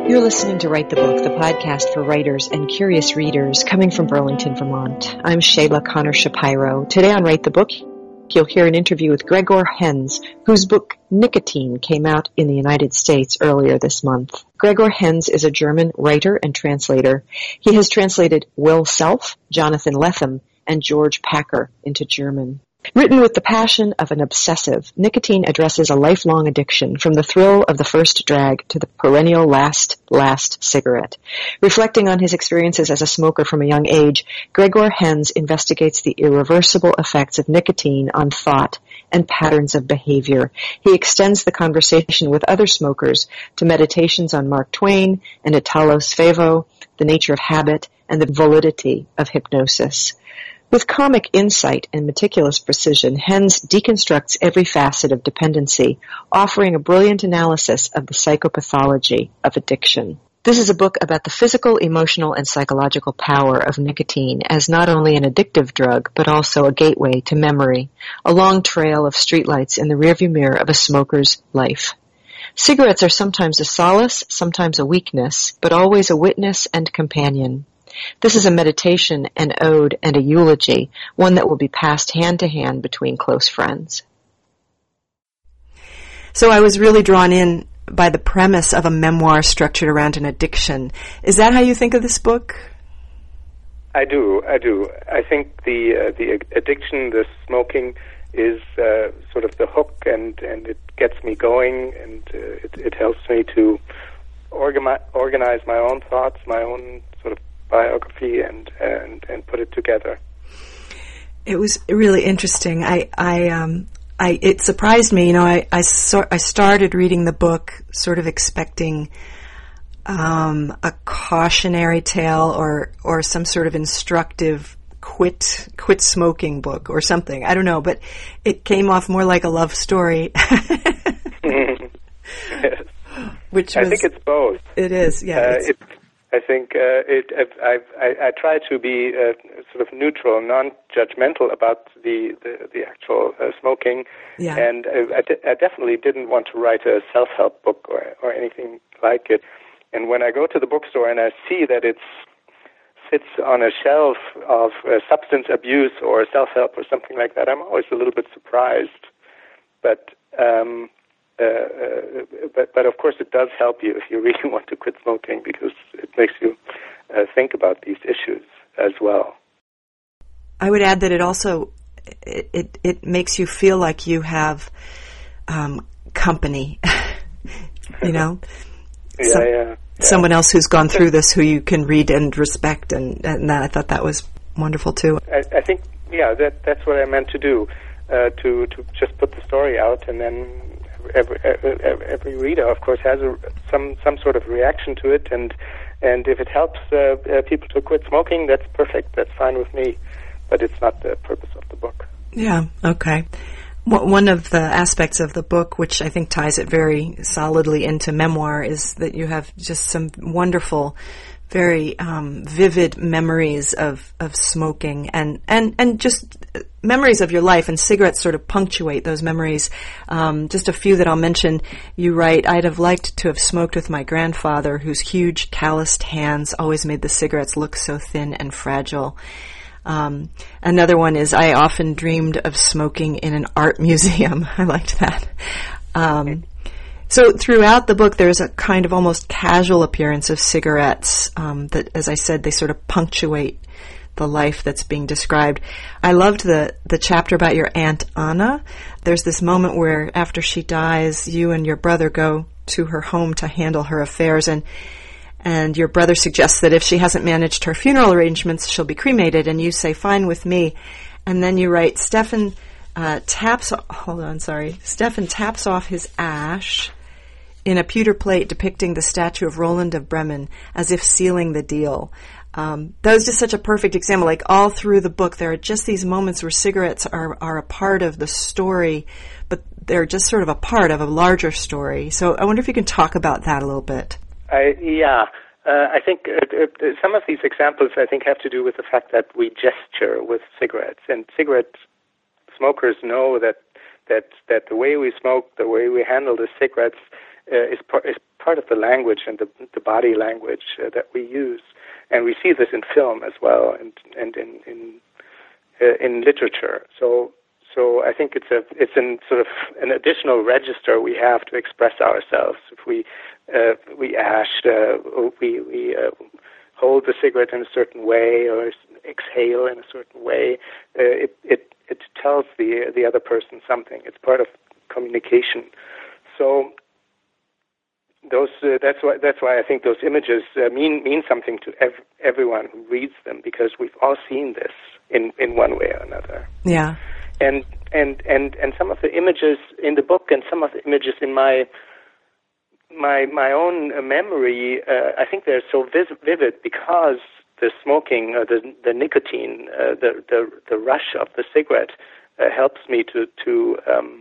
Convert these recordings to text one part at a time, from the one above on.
You're listening to Write the Book, the podcast for writers and curious readers coming from Burlington, Vermont. I'm Shayla Connor Shapiro. Today on Write the Book, you'll hear an interview with Gregor Henz, whose book Nicotine came out in the United States earlier this month. Gregor Henz is a German writer and translator. He has translated Will Self, Jonathan Lethem, and George Packer into German. Written with the passion of an obsessive, Nicotine addresses a lifelong addiction, from the thrill of the first drag to the perennial last cigarette. Reflecting on his experiences as a smoker from a young age, Gregor Henz investigates the irreversible effects of nicotine on thought and patterns of behavior. He extends the conversation with other smokers to meditations on Mark Twain and Italo Svevo, the nature of habit, and the validity of hypnosis. With comic insight and meticulous precision, Henz deconstructs every facet of dependency, offering a brilliant analysis of the psychopathology of addiction. This is a book about the physical, emotional, and psychological power of nicotine as not only an addictive drug, but also a gateway to memory, a long trail of streetlights in the rearview mirror of a smoker's life. Cigarettes are sometimes a solace, sometimes a weakness, but always a witness and companion. This is a meditation, an ode, and a eulogy, one that will be passed hand to hand between close friends. So I was really drawn in by the premise of a memoir structured around an addiction. Is that how you think of this book? I do. I think the addiction, the smoking, is sort of the hook, and it gets me going, and it helps me to organize my own thoughts, my own sort of biography, and put it together. It was really interesting. It surprised me. You know, I started reading the book sort of expecting a cautionary tale or some sort of instructive quit smoking book or something. I don't know, but it came off more like a love story. Yes. Which I think it's both. It is, yeah. I think I try to be sort of neutral, non-judgmental about the actual smoking, yeah. And I definitely didn't want to write a self-help book or anything like it. And when I go to the bookstore and I see that it sits on a shelf of substance abuse or self-help or something like that, I'm always a little bit surprised. But of course it does help you if you really want to quit smoking, because it makes you think about these issues as well. I would add that it also it makes you feel like you have company, you know? Yeah. Someone else who's gone through this, who you can read and respect, and that, I thought that was wonderful too. I think, that's what I meant to do, to just put the story out, and then every reader, of course, has some sort of reaction to it, and if it helps people to quit smoking, that's perfect. That's fine with me, but it's not the purpose of the book. Yeah. Okay. One of the aspects of the book, which I think ties it very solidly into memoir, is that you have just some wonderful, very vivid memories of smoking and just memories of your life, and cigarettes sort of punctuate those memories. Just a few that I'll mention. You write, "I'd have liked to have smoked with my grandfather, whose huge calloused hands always made the cigarettes look so thin and fragile." Another one is, "I often dreamed of smoking in an art museum." I liked that. So throughout the book, there's a kind of almost casual appearance of cigarettes that, as I said, they sort of punctuate the life that's being described. I loved the chapter about your Aunt Anna. There's this moment where, after she dies, you and your brother go to her home to handle her affairs, and your brother suggests that if she hasn't managed her funeral arrangements, she'll be cremated, and you say, "Fine with me." And then you write, Stefan taps off his ash in a pewter plate depicting the statue of Roland of Bremen, as if sealing the deal. That was just such a perfect example. Like, all through the book, there are just these moments where cigarettes are a part of the story, but they're just sort of a part of a larger story. So I wonder if you can talk about that a little bit. I think some of these examples, I think, have to do with the fact that we gesture with cigarettes, and cigarette smokers know that the way we smoke, the way we handle the cigarettes, is part of the language and the body language that we use, and we see this in film as well, and in literature. So I think it's in sort of an additional register we have to express ourselves. If we ash, we hold the cigarette in a certain way, or exhale in a certain way, it tells the other person something. It's part of communication. So that's why I think those images mean something to everyone who reads them, because we've all seen this in one way or another. Yeah. And some of the images in the book and some of the images in my own memory, I think they're so vivid because the smoking, the nicotine, the rush of the cigarette helps me to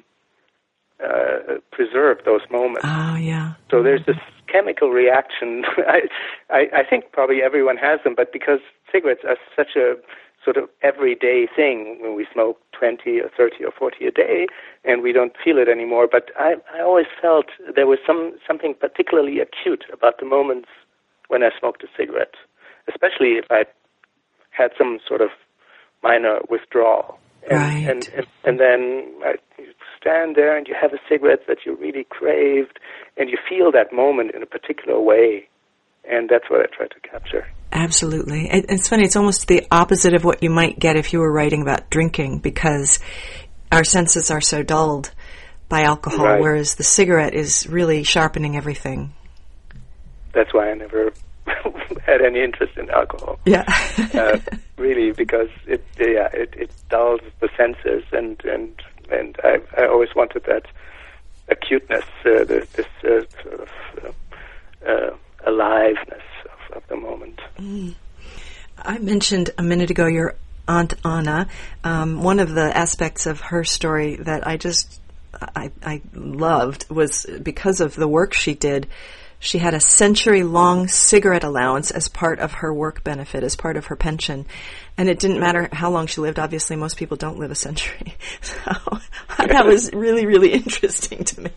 preserve those moments. Oh, yeah. So there's this chemical reaction. I think probably everyone has them, but because cigarettes are such a sort of everyday thing, when we smoke 20 or 30 or 40 a day, and we don't feel it anymore. But I always felt there was something particularly acute about the moments when I smoked a cigarette, especially if I had some sort of minor withdrawal. And then you stand there and you have a cigarette that you really craved, and you feel that moment in a particular way. And that's what I try to capture. Absolutely. It's funny, it's almost the opposite of what you might get if you were writing about drinking, because our senses are so dulled by alcohol, right, whereas the cigarette is really sharpening everything. That's why I never had any interest in alcohol. Yeah. Really, because it dulls the senses, and I always wanted that acuteness, this sort of aliveness of the moment. I mentioned a minute ago your Aunt Anna. One of the aspects of her story that I loved was because of the work she did. She had a century-long cigarette allowance as part of her work benefit, as part of her pension. And it didn't matter how long she lived. Obviously, most people don't live a century. So that was really, really interesting to me.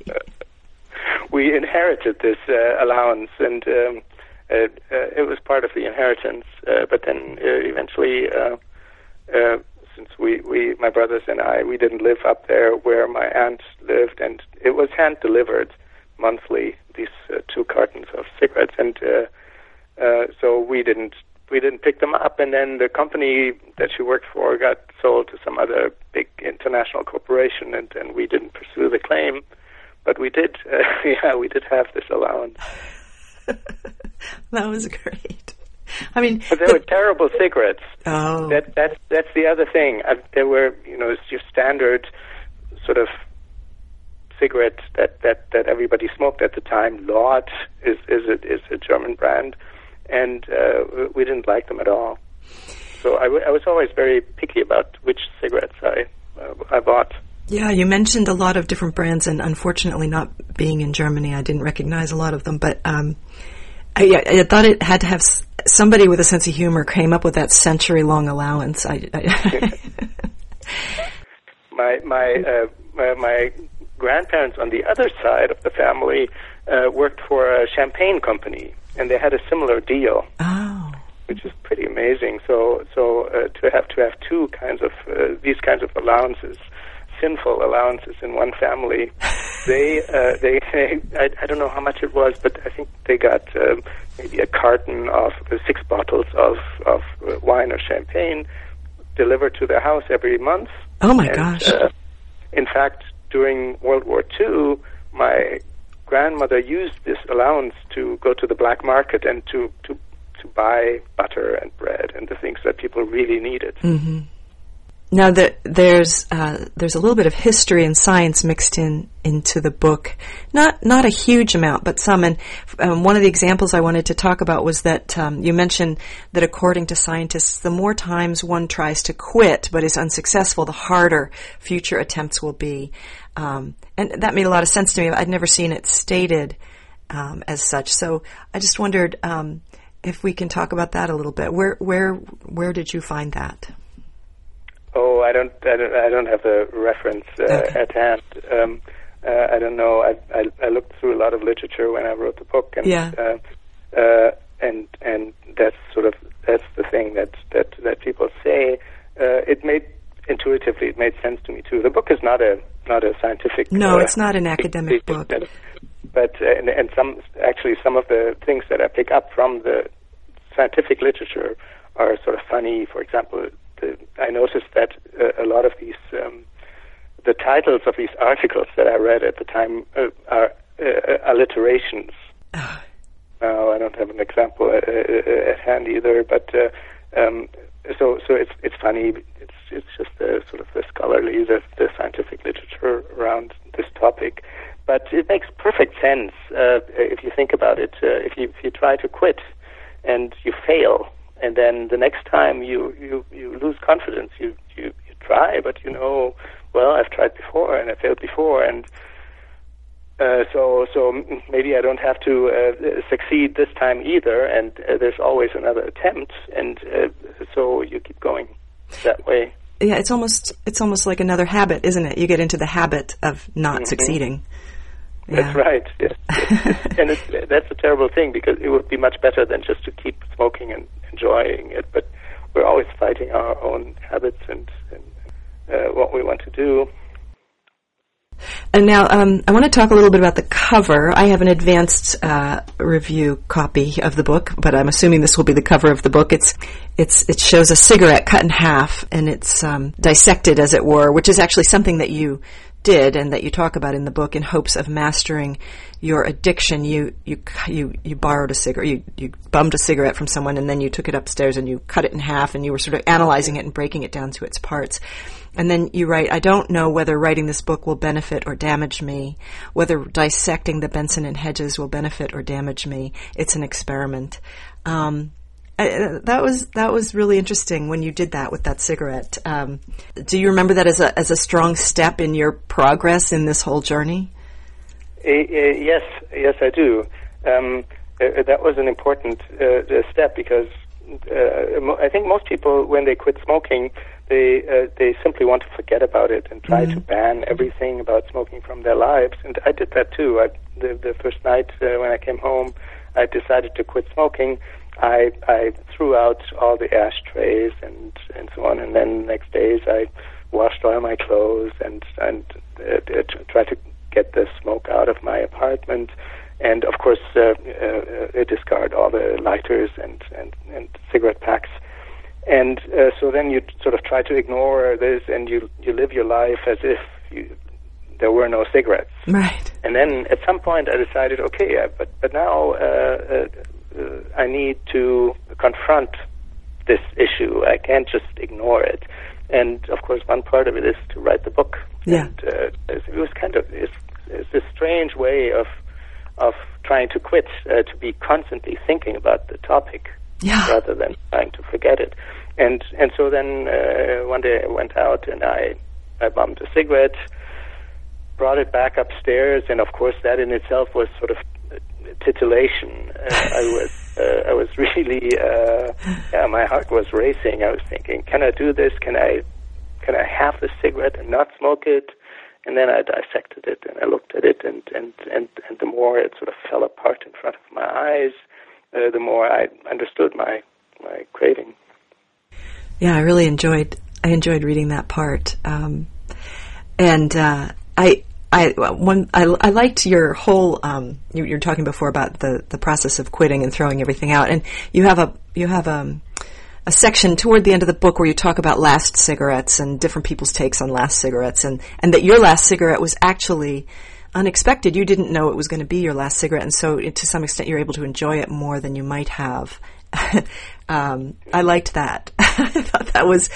We inherited this allowance, and it was part of the inheritance. But then eventually, since my brothers and I, we didn't live up there where my aunt lived, and it was hand-delivered monthly, these 2 cartons of cigarettes, and so we didn't pick them up. And then the company that she worked for got sold to some other big international corporation, and we didn't pursue the claim. But we did, we did have this allowance. That was great. I mean, but they were terrible cigarettes. Oh, that's the other thing. There were, it's your standard sort of cigarette that everybody smoked at the time. Lord is a German brand, and we didn't like them at all. So I was always very picky about which cigarettes I bought. Yeah, you mentioned a lot of different brands, and unfortunately, not being in Germany, I didn't recognize a lot of them. But I thought it had to have somebody with a sense of humor came up with that century-long allowance. My grandparents on the other side of the family worked for a champagne company, and they had a similar deal. Oh. Which is pretty amazing. So to have 2 kinds of these kinds of allowances, sinful allowances in one family, they I don't know how much it was, but I think they got maybe a carton of 6 bottles of wine or champagne delivered to their house every month. Oh my gosh! In fact, during World War II, my grandmother used this allowance to go to the black market and to buy butter and bread and the things that people really needed. Mm-hmm. Now, there's a little bit of history and science mixed into the book. Not a huge amount, but some. And one of the examples I wanted to talk about was that you mentioned that according to scientists, the more times one tries to quit but is unsuccessful, the harder future attempts will be. And that made a lot of sense to me. I'd never seen it stated as such. So I just wondered if we can talk about that a little bit. Where did you find that? Oh, I don't have the reference at hand. I don't know. I looked through a lot of literature when I wrote the book, and and that's the thing that people say. It made sense to me too. The book is not a scientific. No, it's not an academic book. But some of the things that I pick up from the scientific literature are sort of funny. For example, I noticed that a lot of these the titles of these articles that I read at the time are alliterations. Now I don't have an example at hand either, but so it's funny. It's just the sort of the scholarly, the scientific literature around this topic. But it makes perfect sense if you think about it. If you try to quit and you fail, and then the next time you lose confidence, you try, but well, I've tried before and I failed before, and so maybe I don't have to succeed this time either. And there's always another attempt, and so you keep going that way. Yeah, it's almost like another habit, isn't it? You get into the habit of not succeeding. Yeah. That's right. Yes. And that's a terrible thing, because it would be much better than just to keep smoking and enjoying it. But we're always fighting our own habits and what we want to do. And now I want to talk a little bit about the cover. I have an advanced review copy of the book, but I'm assuming this will be the cover of the book. It shows a cigarette cut in half, and it's dissected, as it were, which is actually something that you did and that you talk about in the book in hopes of mastering your addiction. You borrowed a cigarette, you bummed a cigarette from someone, and then you took it upstairs and you cut it in half, and you were sort of analyzing it and breaking it down to its parts. And then you write, I don't know whether writing this book will benefit or damage me, whether dissecting the Benson and Hedges will benefit or damage me. It's an experiment. That was really interesting when you did that with that cigarette. Do you remember that as a strong step in your progress in this whole journey? Yes, I do. That was an important step, because I think most people, when they quit smoking, they simply want to forget about it and try to ban everything about smoking from their lives. And I did that too. The first night when I came home, I decided to quit smoking. I threw out all the ashtrays and so on, and then next days I washed all my clothes and tried to get the smoke out of my apartment, and of course discard all the lighters and cigarette packs. And so then you sort of try to ignore this, and you live your life as if there were no cigarettes. Right. And then at some point I decided, okay, but now I need to confront this issue. I can't just ignore it. And of course, one part of it is to write the book. Yeah. And it was kind of it's a strange way of trying to quit, to be constantly thinking about the topic. Yeah. Rather than trying to forget it. And so then one day I went out and I bummed a cigarette, brought it back upstairs, and of course that in itself was sort of titillation. I was really my heart was racing. I was thinking, can I do this? Can I have the cigarette and not smoke it? And then I dissected it and I looked at it, and the more it sort of fell apart in front of my eyes, the more I understood my craving. Yeah, I really enjoyed reading that part, and I liked your whole. You were talking before about the process of quitting and throwing everything out, and you have a section toward the end of the book where you talk about last cigarettes and different people's takes on last cigarettes, and that your last cigarette was actually unexpected. You didn't know it was going to be your last cigarette, and so to some extent you're able to enjoy it more than you might have. I liked that. I thought that was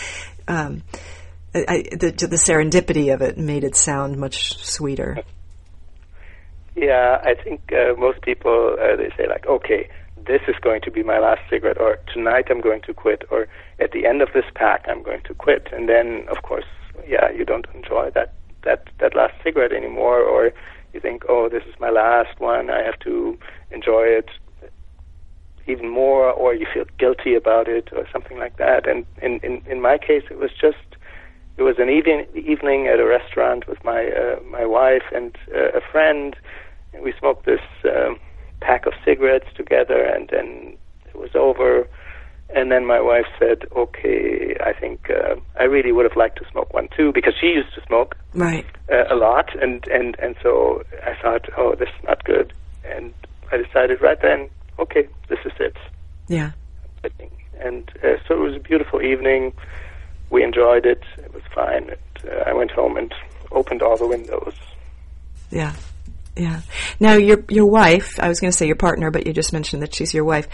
the serendipity of it made it sound much sweeter. Yeah, I think most people, they say like, okay, this is going to be my last cigarette, or tonight I'm going to quit, or at the end of this pack I'm going to quit. And then, of course, you don't enjoy that last cigarette anymore, or you think, oh, this is my last one, I have to enjoy it even more, or you feel guilty about it, or something like that. And in my case, it was just it was an evening at a restaurant with my wife and a friend, and we smoked this pack of cigarettes together, and then it was over. And then my wife said, okay, I think I really would have liked to smoke one too, because she used to smoke a lot, and so I thought, oh, this is not good. And I decided right then, okay, this is it. Yeah. And so it was a beautiful evening. We enjoyed it. It was fine. And, I went home and opened all the windows. Yeah. Yeah. Now, your wife, I was going to say your partner, but you just mentioned that she's your wife.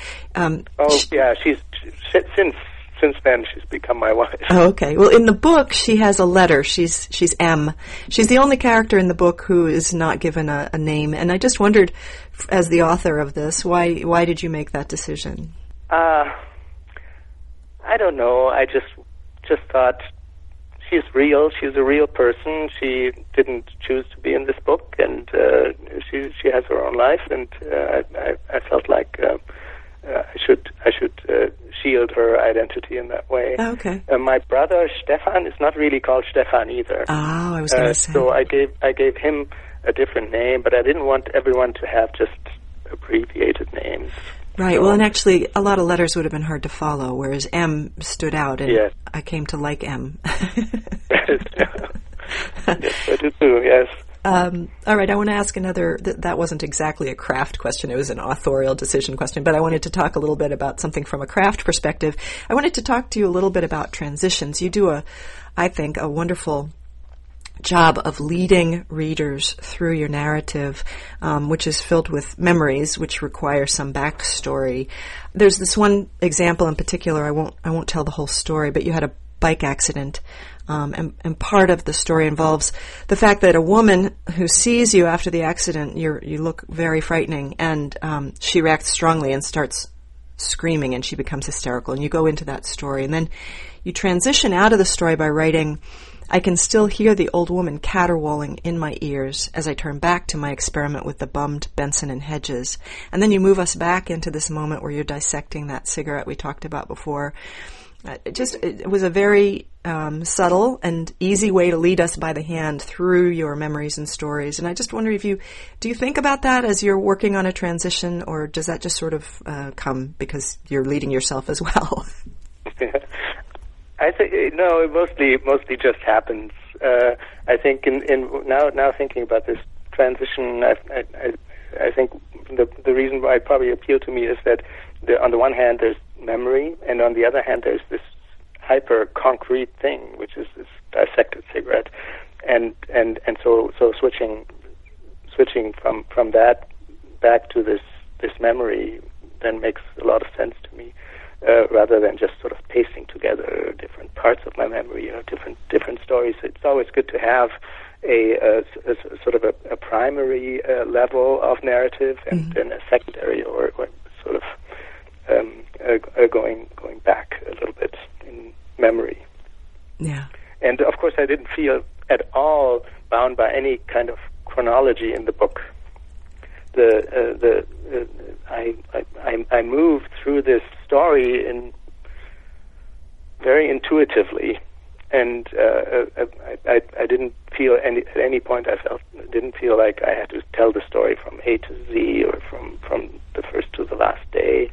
Since then, she's become my wife. Oh, okay. Well, in the book, she has a letter. She's M. She's the only character in the book who is not given a name. And I just wondered, as the author of this, why did you make that decision? I don't know. I just thought she's real. She's a real person. She didn't choose to be in this book, and she has her own life. And I felt like I should shield her identity in that way. Okay. My brother Stefan is not really called Stefan either. Oh, I was going to say. So I gave him a different name, but I didn't want everyone to have just abbreviated names. Right. So, well, and actually, a lot of letters would have been hard to follow, whereas M stood out, and yes. I came to like M. Yes, I do too, yes. All right, I want to ask another, that wasn't exactly a craft question, it was an authorial decision question, but I wanted to talk a little bit about something from a craft perspective. I wanted to talk to you a little bit about transitions. You do I think, a wonderful job of leading readers through your narrative, which is filled with memories, which require some backstory. There's this one example in particular, I won't tell the whole story, but you had a bike accident. And part of the story involves the fact that a woman who sees you after the accident, you look very frightening, and she reacts strongly and starts screaming, and she becomes hysterical. And you go into that story, and then you transition out of the story by writing, I can still hear the old woman caterwauling in my ears as I turn back to my experiment with the bummed Benson and Hedges. And then you move us back into this moment where you're dissecting that cigarette we talked about before. It was a very subtle and easy way to lead us by the hand through your memories and stories. And I just wonder do you think about that as you're working on a transition, or does that just sort of come because you're leading yourself as well? I think no, it mostly just happens. I think in now thinking about this transition, I think the reason why it probably appealed to me is that on the one hand there's memory, and on the other hand there's this hyper concrete thing, which is this dissected cigarette, and so switching from that back to this memory then makes a lot of sense to me, rather than just sort of pasting together different parts of my memory, different stories. It's always good to have a sort of a primary level of narrative, and then a secondary or sort of going back a little bit in memory. Yeah. And of course, I didn't feel at all bound by any kind of chronology in the book. I moved through this story very intuitively, and I didn't feel at any point didn't feel like I had to tell the story from A to Z or from the first to the last day.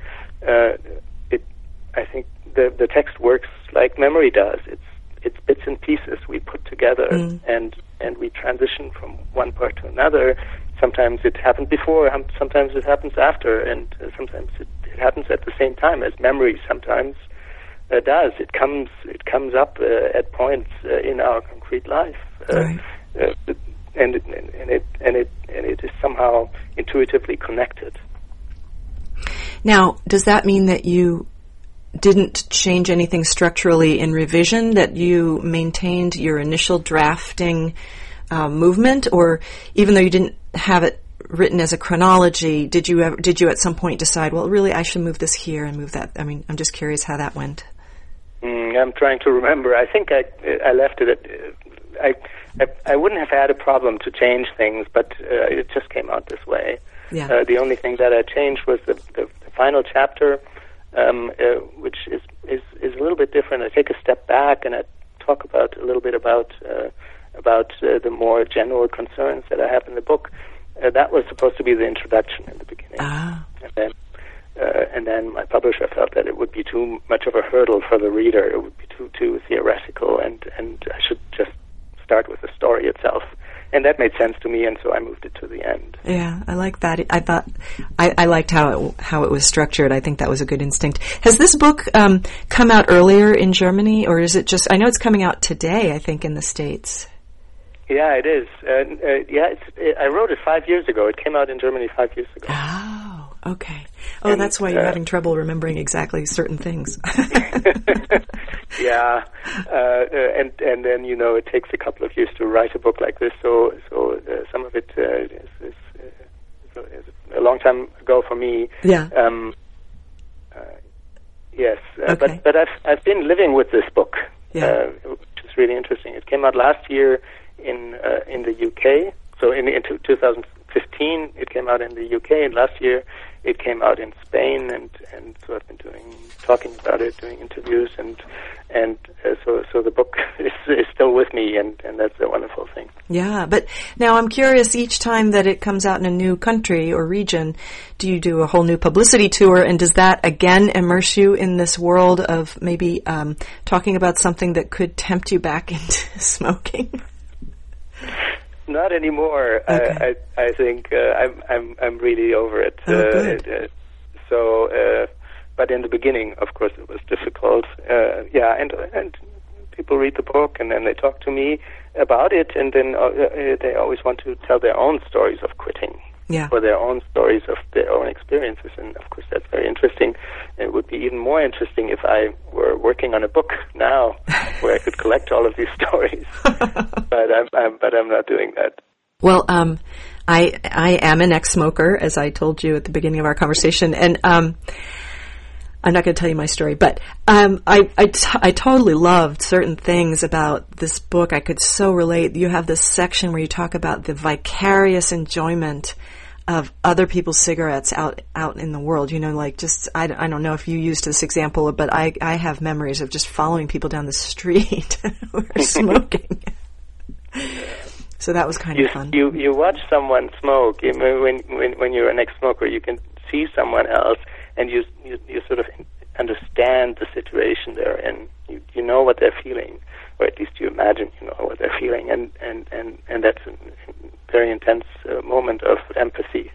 I think the text works like memory does. It's bits and pieces we put together, and we transition from one part to another. Sometimes it happened before, sometimes it happens after, and sometimes it happens at the same time as memory sometimes does. It comes up at points in our concrete life, right. and it is somehow intuitively connected. Now, does that mean that you didn't change anything structurally in revision, that you maintained your initial drafting movement, or even though you didn't have it written as a chronology, did you at some point decide, well, really, I should move this here and move that? I mean, I'm just curious how that went. I'm trying to remember. I think I left it at... I wouldn't have had a problem to change things, but it just came out this way. Yeah. The only thing that I changed was the final chapter, which is a little bit different. I take a step back and I talk about a little bit about the more general concerns that I have in the book. That was supposed to be the introduction in the beginning, and then my publisher felt that it would be too much of a hurdle for the reader. It would be too theoretical, and I should just start with the story itself. And that made sense to me, and so I moved it to the end. Yeah, I like that. I thought I liked how it was structured. I think that was a good instinct. Has this book come out earlier in Germany, or is it just? I know it's coming out today, I think, in the States. Yeah, it is. I wrote it 5 years ago. It came out in Germany 5 years ago. Oh, okay. Oh, and that's why you're having trouble remembering exactly certain things. Yeah, and then it takes a couple of years to write a book like this. So some of it is a long time ago for me. Yeah. Yes, okay. but I've been living with this book, yeah. Which is really interesting. It came out last year in the UK. So in 2015, it came out in the UK, and last year it came out in Spain, and so I've been talking about it, doing interviews, and so the book is still with me, and that's a wonderful thing. Yeah, but now I'm curious, each time that it comes out in a new country or region, do you do a whole new publicity tour, and does that again immerse you in this world of maybe talking about something that could tempt you back into smoking? Not anymore. Okay. I think I'm really over it. Oh, good. But in the beginning, of course, it was difficult. And people read the book, and then they talk to me about it, and then they always want to tell their own stories of quitting, or their own stories of their own experiences, and of course that's very interesting. It would be even more interesting if I were working on a book now where I could collect all of these stories. But I'm not doing that. Well, I am an ex-smoker, as I told you at the beginning of our conversation, and I'm not going to tell you my story, but I totally loved certain things about this book. I could so relate. You have this section where you talk about the vicarious enjoyment of other people's cigarettes out in the world. Like just, I don't know if you used this example, but I have memories of just following people down the street who are smoking. So that was kind of fun. You watch someone smoke. When you're an ex-smoker, you can see someone else, and you sort of understand the situation they're in. You know what they're feeling, or at least you imagine you know what they're feeling, and that's a very intense moment of empathy.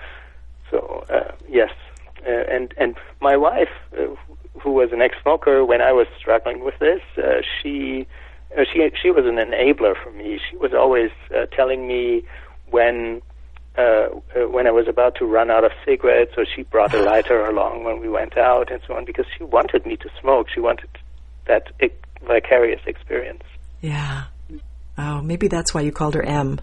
So yes, and my wife, who was an ex-smoker when I was struggling with this, she was an enabler for me. She was always telling me when I was about to run out of cigarettes, or she brought a lighter along when we went out and so on, because she wanted me to smoke. She wanted that vicarious experience. Yeah. Oh, maybe that's why you called her M.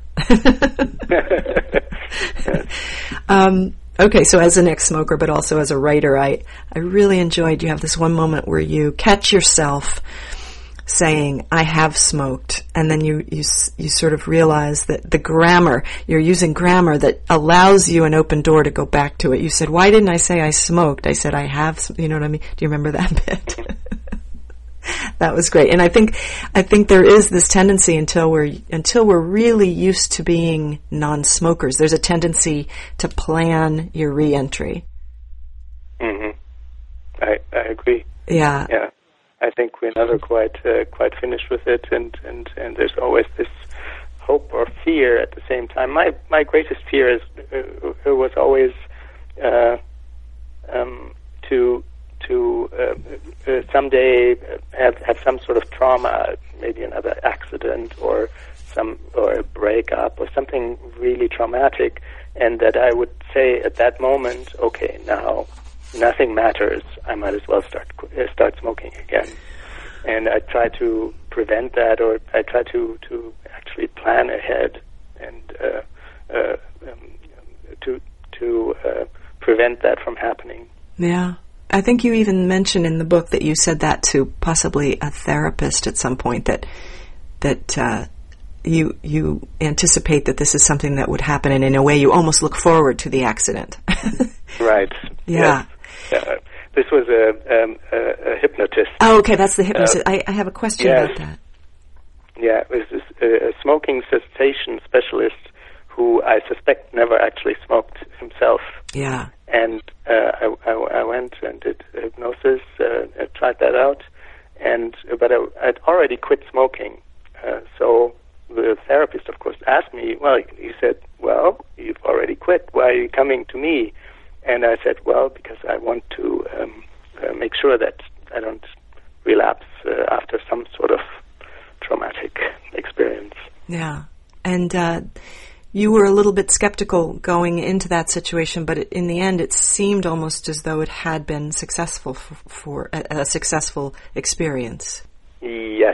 Okay, so as an ex-smoker, but also as a writer, I really enjoyed, you have this one moment where you catch yourself saying, I have smoked, and then you sort of realize that the grammar, you're using grammar that allows you an open door to go back to it. You said, why didn't I say I smoked? I said, I have, you know what I mean? Do you remember that bit? That was great. And I think there is this tendency until we're really used to being non-smokers, there's a tendency to plan your re-entry. Mm-hmm. I agree. Yeah. Yeah. I think we're never quite finished with it, and there's always this hope or fear at the same time. My greatest fear was always to someday have some sort of trauma, maybe another accident or a breakup or something really traumatic, and that I would say at that moment, okay, now nothing matters. I might as well start smoking again. And I try to prevent that, or I try to actually plan ahead and to prevent that from happening. Yeah. I think you even mentioned in the book that you said that to possibly a therapist at some point, that you anticipate that this is something that would happen, and in a way you almost look forward to the accident. Right. Yeah. Yes. This was a hypnotist. Oh, okay, that's the hypnotist. I have a question about that. Yeah, it was a smoking cessation specialist who I suspect never actually smoked himself. Yeah. And I went and did hypnosis, tried that out, but I'd already quit smoking. So the therapist, of course, asked me, well, he said, well, you've already quit. Why are you coming to me? And I said, well, because I want to make sure that I don't relapse after some sort of traumatic experience. Yeah. And you were a little bit skeptical going into that situation, but in the end it seemed almost as though it had been successful for a successful experience. Yes.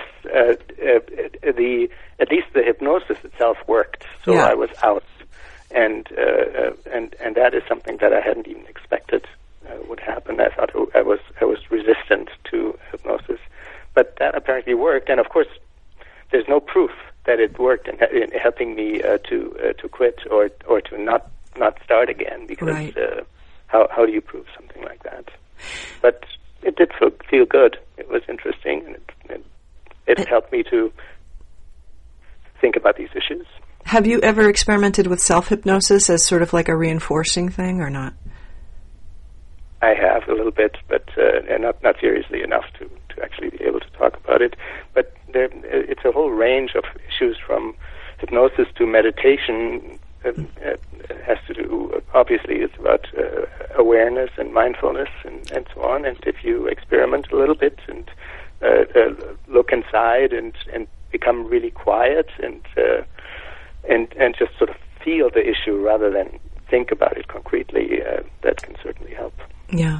At least the hypnosis itself worked, so yeah. I was out. And that is something that I hadn't even expected would happen. I thought I was resistant to hypnosis, but that apparently worked. And of course, there's no proof that it worked in helping me to quit or to not start again. Because right. How do you prove something like that? But it did feel good. It was interesting, and it helped me to think about these issues. Have you ever experimented with self-hypnosis as sort of like a reinforcing thing or not? I have a little bit, but not seriously enough to actually be able to talk about it. But it's a whole range of issues from hypnosis to meditation. It has to do, obviously, it's about awareness and mindfulness and so on. And if you experiment a little bit and look inside and become really quiet and just sort of feel the issue rather than think about it concretely, that can certainly help. Yeah.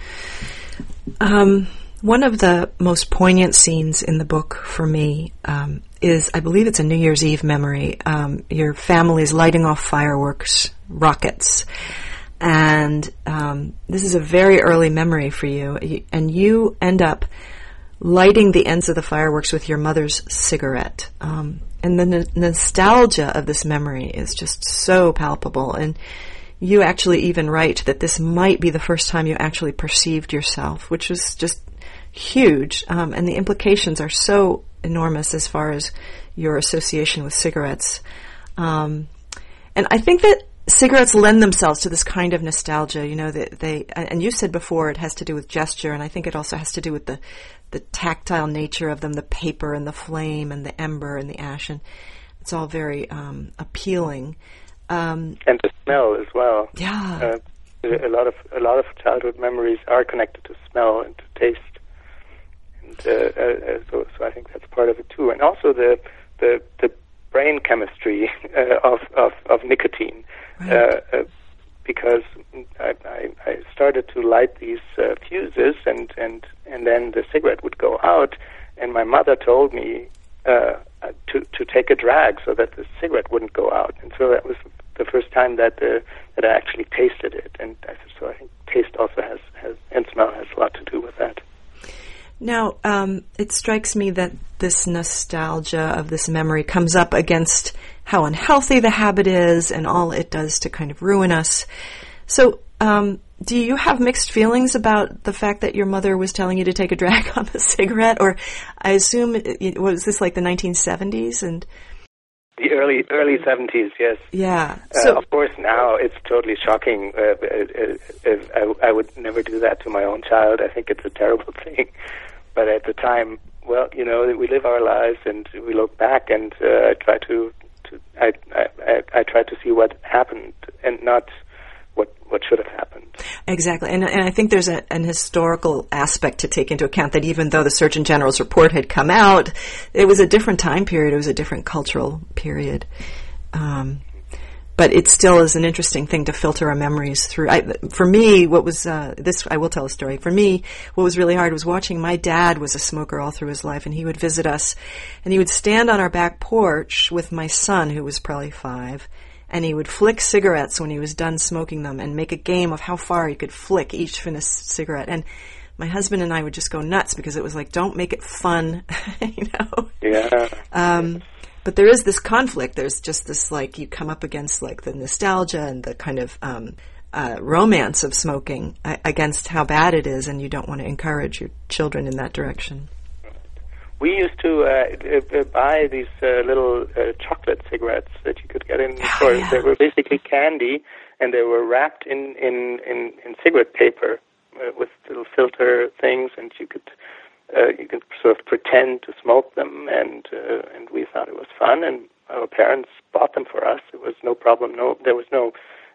One of the most poignant scenes in the book for me is, I believe it's a New Year's Eve memory. Your family is lighting off fireworks, rockets, and this is a very early memory for you, and you end up lighting the ends of the fireworks with your mother's cigarette. And the nostalgia of this memory is just so palpable. And you actually even write that this might be the first time you actually perceived yourself, which was just huge. And the implications are so enormous as far as your association with cigarettes. And I think that cigarettes lend themselves to this kind of nostalgia, you know, that and you said before it has to do with gesture, and I think it also has to do with the tactile nature of them, the paper and the flame and the ember and the ash, and it's all very appealing. And the smell as well. Yeah. A lot of childhood memories are connected to smell and to taste, and so I think that's part of it too. And also the brain chemistry of nicotine, right. Because I started to light these fuses, and then the cigarette would go out, and my mother told me to take a drag so that the cigarette wouldn't go out, and so that was the first time that I actually tasted it, and so I think taste also has and smell has a lot to do with that. Now, it strikes me that this nostalgia of this memory comes up against how unhealthy the habit is and all it does to kind of ruin us. So, do you have mixed feelings about the fact that your mother was telling you to take a drag on the cigarette? Or I assume, was this like the 1970s? And the early 70s, yes. Yeah. So, of course, now it's totally shocking. I would never do that to my own child. I think it's a terrible thing. But at the time, well, you know, we live our lives and we look back, and I try to see what happened and not what should have happened. Exactly. And I think there's an historical aspect to take into account, that even though the Surgeon General's report had come out, it was a different time period. It was a different cultural period. But it still is an interesting thing to filter our memories through. For me, what was I will tell a story. For me, what was really hard was watching. My dad was a smoker all through his life, and he would visit us, and he would stand on our back porch with my son, who was probably 5, and he would flick cigarettes when he was done smoking them, and make a game of how far he could flick each finished cigarette. And my husband and I would just go nuts because it was like, don't make it fun, you know. Yeah. But there is this conflict. There's just this, like, you come up against, like, the nostalgia and the kind of romance of smoking against how bad it is, and you don't want to encourage your children in that direction. We used to buy these little chocolate cigarettes that you could get in the store. Yeah. They were basically candy, and they were wrapped in cigarette paper with little filter things, and you could sort of pretend to smoke them, and we thought it was fun, and our parents bought them for us. It was no problem. There was no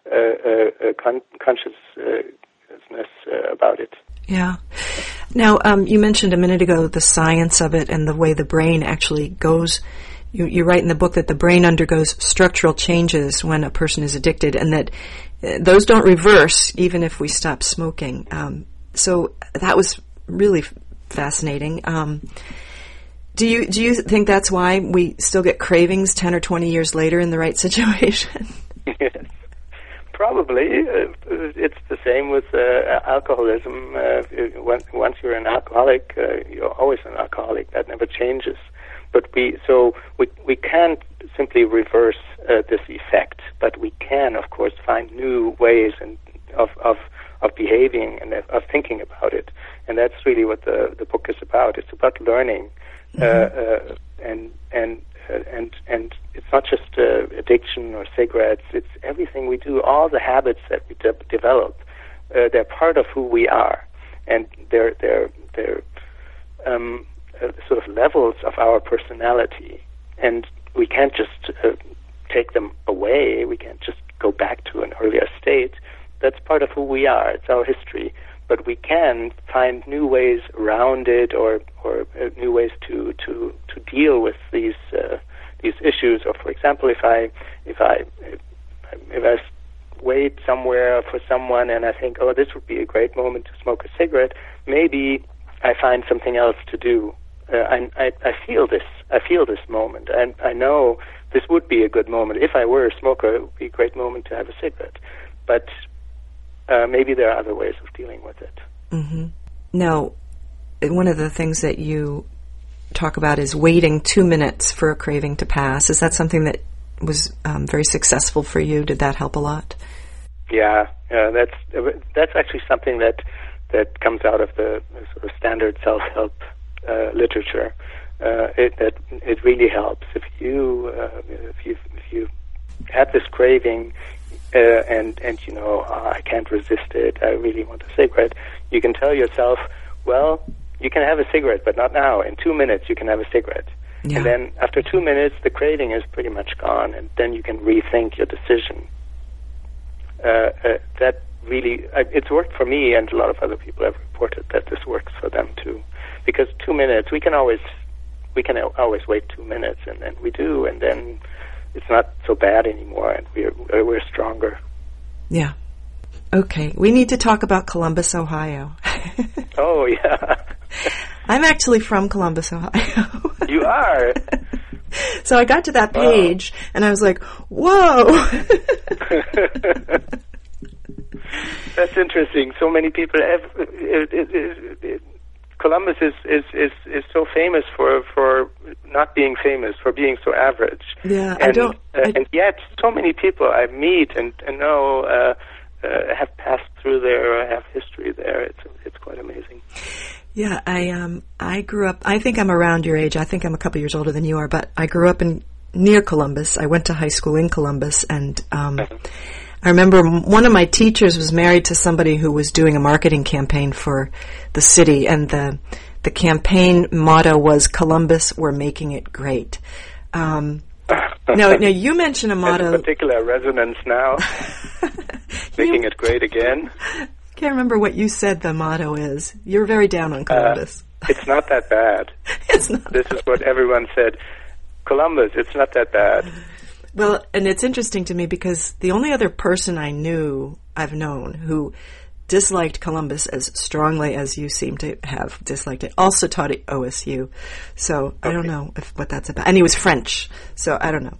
consciousness about it. Yeah. Now, you mentioned a minute ago the science of it and the way the brain actually goes. You write in the book that the brain undergoes structural changes when a person is addicted, and that those don't reverse even if we stop smoking. So that was really fascinating. Do you think that's why we still get cravings 10 or 20 years later in the right situation? Yes. Probably. It's the same with alcoholism. Once you're an alcoholic, you're always an alcoholic. That never changes. But we can't simply reverse this effect, but we can, of course, find new ways of behaving and of thinking about it. And that's really what the book is about. It's about learning, and it's not just addiction or cigarettes. It's everything we do. All the habits that we develop, they're part of who we are, and they're sort of levels of our personality. And we can't just take them away. We can't just go back to an earlier state. That's part of who we are. It's our history. But we can find new ways around it, or new ways to deal with these issues. Or, for example, if I wait somewhere for someone and I think, oh, this would be a great moment to smoke a cigarette, maybe I find something else to do. I feel this. I feel this moment. And I know this would be a good moment. If I were a smoker, it would be a great moment to have a cigarette. But maybe there are other ways of dealing with it. Mm-hmm. Now, one of the things that you talk about is waiting 2 minutes for a craving to pass. Is that something that was very successful for you? Did that help a lot? Yeah, that's actually something that comes out of the sort of standard self-help literature. It really helps if you have this craving. And you know, I can't resist it, I really want a cigarette, you can tell yourself, well, you can have a cigarette, but not now. In 2 minutes you can have a cigarette. Yeah. And then after 2 minutes the craving is pretty much gone, and then you can rethink your decision. That really, it's worked for me, and a lot of other people have reported that this works for them too. Because 2 minutes, we can always wait 2 minutes, and then we do, and then it's not so bad anymore, and we're stronger. Yeah. Okay. We need to talk about Columbus, Ohio. Oh, yeah. I'm actually from Columbus, Ohio. You are? So I got to that page, and I was like, whoa! That's interesting. So many people have... Columbus is so famous for not being famous, for being so average. Yeah, and yet so many people I meet and know have passed through there or have history there. It's quite amazing. Yeah, I grew up. I think I'm around your age. I think I'm a couple years older than you are, but I grew up near Columbus. I went to high school in Columbus, and I remember one of my teachers was married to somebody who was doing a marketing campaign for the city, and the campaign motto was "Columbus, we're making it great." Now you mentioned a motto. Has a particular resonance now. Making it great again. I can't remember what you said the motto is. You're very down on Columbus. It's not that bad. It's not. This is what everyone said. Columbus, it's not that bad. Well, and it's interesting to me because the only other person I've known who disliked Columbus as strongly as you seem to have disliked it also taught at OSU. So I don't know what that's about. And he was French, so I don't know.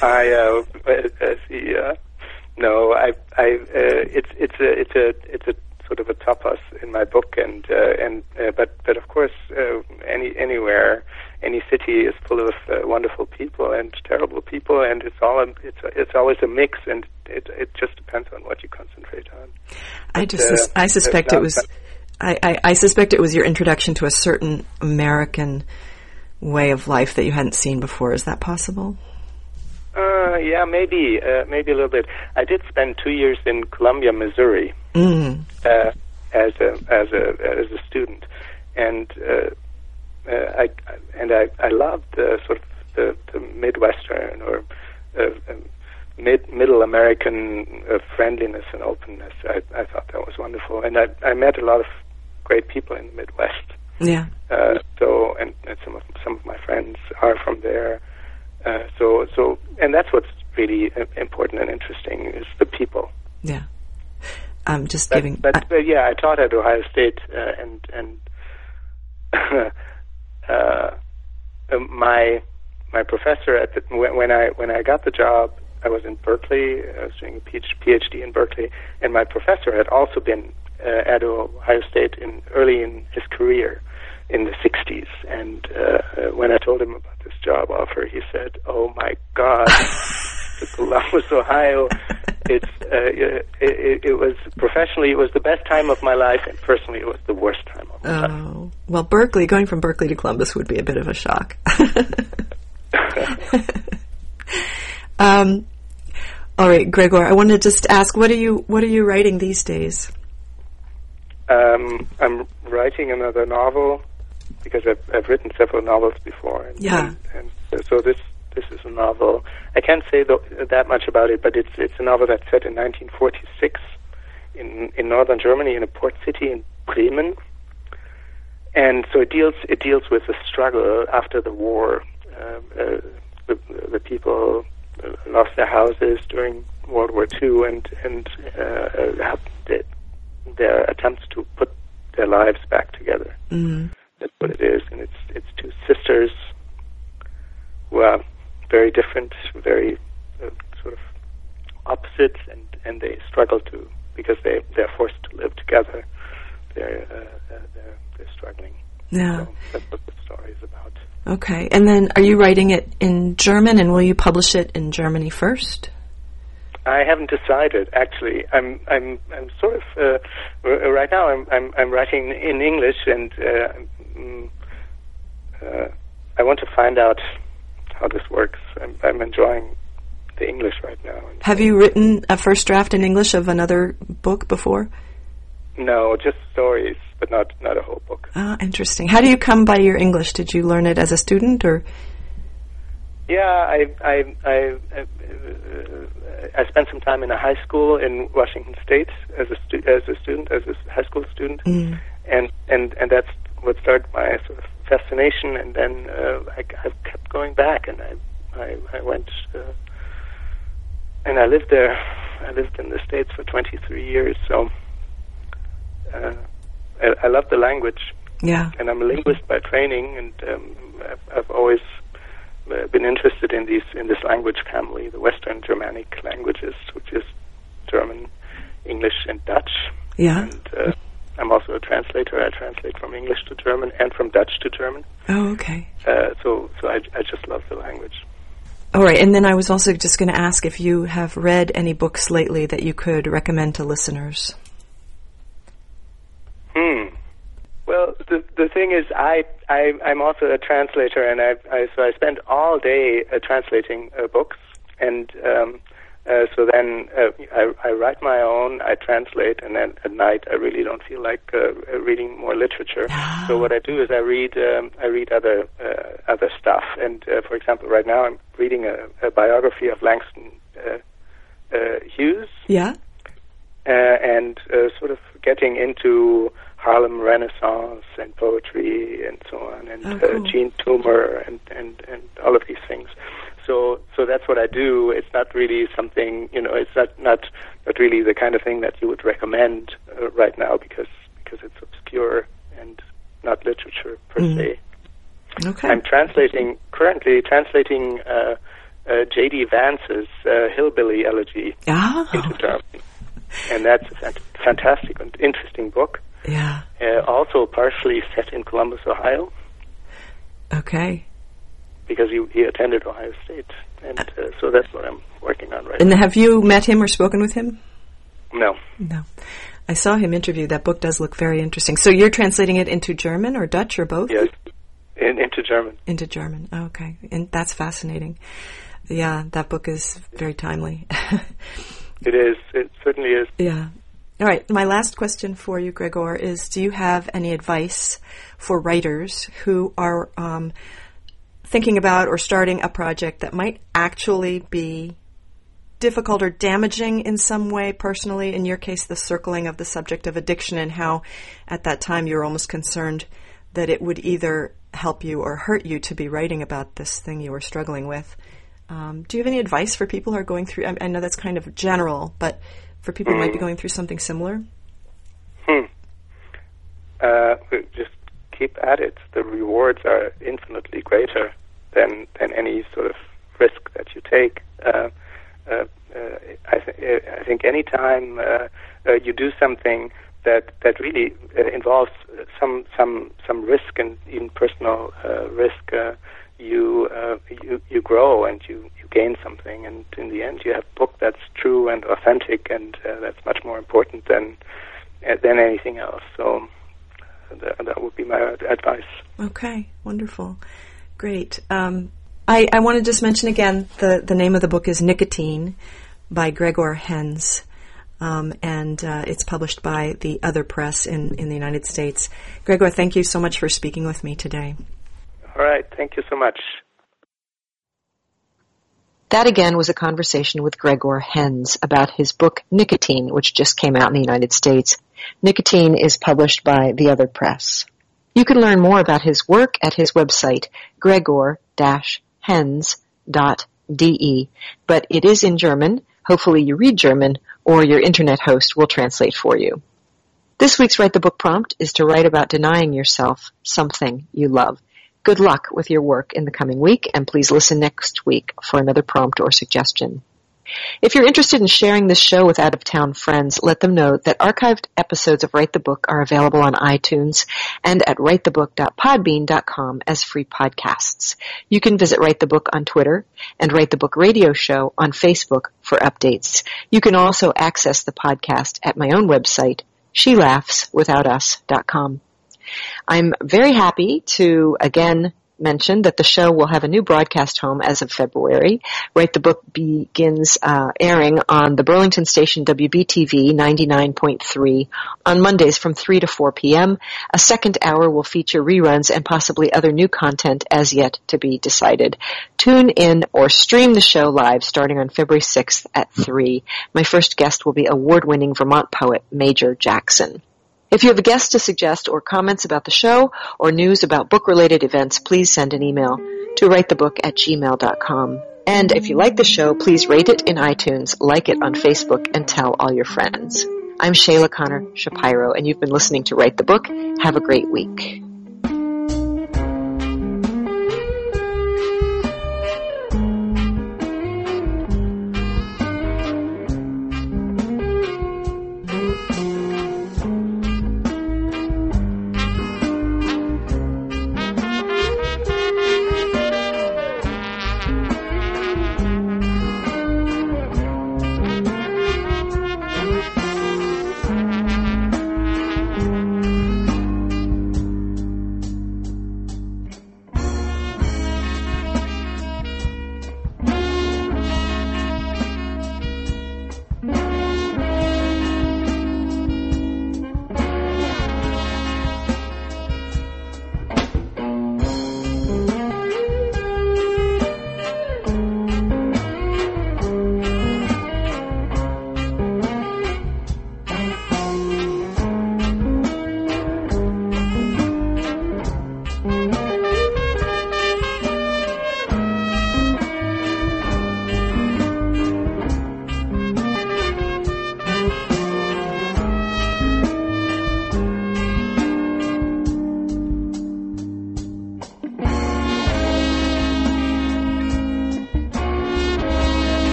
It's a sort of a topos in my book, but of course anywhere. Any city is full of wonderful people and terrible people, and it's always a mix, and it just depends on what you concentrate on. I suspect it was your introduction to a certain American way of life that you hadn't seen before. Is that possible? Yeah, maybe a little bit. I did spend 2 years in Columbia, Missouri, as a student, and I loved sort of the Midwestern or middle American friendliness and openness. I thought that was wonderful, and I met a lot of great people in the Midwest. Yeah. So and some of my friends are from there. So and that's what's really important and interesting is the people. Yeah. Just but, giving. But yeah, I taught at Ohio State, and my professor when I got the job, I was in Berkeley. I was doing a PhD in Berkeley, and my professor had also been at Ohio State early in his career in the 60s. And when I told him about this job offer, he said, "Oh my God, to Columbus, Ohio! It was professionally, it was the best time of my life, and personally, it was the worst time of my life." Oh, well, going from Berkeley to Columbus would be a bit of a shock. All right, Gregor, I wanted to just ask, what are you writing these days? I'm writing another novel because I've written several novels before, and so this is a novel. I can't say that much about it, but it's a novel that's set in 1946 in northern Germany, in a port city in Bremen, and so it deals with the struggle after the war. The people lost their houses during World War II, and their attempts to put their lives back together. Mm-hmm. That's what it is, and it's two sisters who are very different, very sort of opposites, and they struggle because they're forced to live together. They're struggling. Yeah, so that's what the story is about. Okay, and then are you writing it in German, and will you publish it in Germany first? I haven't decided. Actually, I'm sort of right now. I'm writing in English, and I want to find out how this works. I'm enjoying the English right now. Have you written a first draft in English of another book before? No, just stories, but not a whole book. Ah, interesting. How do you come by your English? Did you learn it as a student, or? Yeah, I spent some time in a high school in Washington State as a high school student, and that's what started my sort of fascination. And then I've kept going back, and I went and I lived there. I lived in the States for 23 years, so I love the language. Yeah, and I'm a linguist by training, and I've always been interested in this language family, the Western Germanic languages, which is German, English, and Dutch. Yeah. And I'm also a translator. I translate from English to German and from Dutch to German. Oh, okay. So I just love the language. All right, and then I was also just going to ask if you have read any books lately that you could recommend to listeners. Well, the thing is, I'm also a translator, and so I spend all day translating books, and so then I write my own, I translate, and then at night I really don't feel like reading more literature. So what I do is I read other stuff, and for example, right now I'm reading a biography of Langston Hughes. Yeah. And sort of getting into Harlem Renaissance and poetry and so on, and cool. Jean Toomer and all of these things. So that's what I do. It's not really something, it's not really the kind of thing that you would recommend right now because it's obscure and not literature per se. Okay. I'm currently translating J.D. Vance's Hillbilly Elegy into German. And that's a fantastic and interesting book. Yeah. Also partially set in Columbus, Ohio. Okay. Because he attended Ohio State. And so that's what I'm working on right now. And have you met him or spoken with him? No. No. I saw him interviewed. That book does look very interesting. So you're translating it into German or Dutch or both? Yes. Into German. Into German. Oh, okay. And that's fascinating. Yeah, that book is very timely. It is. It certainly is. Yeah. All right. My last question for you, Gregor, is do you have any advice for writers who are thinking about or starting a project that might actually be difficult or damaging in some way personally? In your case, the circling of the subject of addiction, and how at that time you were almost concerned that it would either help you or hurt you to be writing about this thing you were struggling with. Do you have any advice for people who are going through, I know that's kind of general, but for people who might be going through something similar? Just keep at it. The rewards are infinitely greater than any sort of risk that you take. I think any time you do something that really involves some risk and even personal risk, you grow and you gain something, and in the end you have a book that's true and authentic, and that's much more important than anything else. So that would be my advice. Okay, wonderful, great. I want to just mention again the name of the book is Nicotine by Gregor Henz. And it's published by the Other Press in the United States. Gregor, thank you so much for speaking with me today. All right, thank you so much. That again was a conversation with Gregor Henz about his book Nicotine, which just came out in the United States. Nicotine is published by the Other Press. You can learn more about his work at his website, gregor-henz.de, but it is in German. Hopefully you read German, or your internet host will translate for you. This week's Write the Book prompt is to write about denying yourself something you love. Good luck with your work in the coming week, and please listen next week for another prompt or suggestion. If you're interested in sharing this show with out-of-town friends, let them know that archived episodes of Write the Book are available on iTunes and at writethebook.podbean.com as free podcasts. You can visit Write the Book on Twitter and Write the Book Radio Show on Facebook for updates. You can also access the podcast at my own website, shelaughswithoutus.com. I'm very happy to again mention that the show will have a new broadcast home as of February. Write the Book begins airing on the Burlington station WBTV 99.3 on Mondays from 3 to 4 p.m. A second hour will feature reruns and possibly other new content as yet to be decided. Tune in or stream the show live starting on February 6th at 3. My first guest will be award-winning Vermont poet Major Jackson. If you have a guest to suggest or comments about the show or news about book-related events, please send an email to writethebook@gmail.com. And if you like the show, please rate it in iTunes, like it on Facebook, and tell all your friends. I'm Shayla Connor Shapiro, and you've been listening to Write the Book. Have a great week.